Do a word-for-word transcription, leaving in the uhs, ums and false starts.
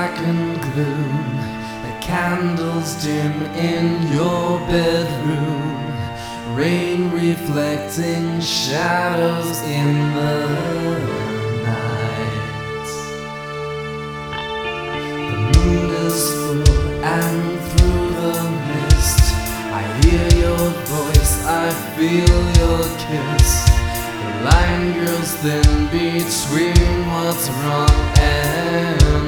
darkened gloom, the candles dim in your bedroom, rain reflecting shadows in the night. The moon is full and through the mist I hear your voice, I feel your kiss. The line grows thin between what's wrong and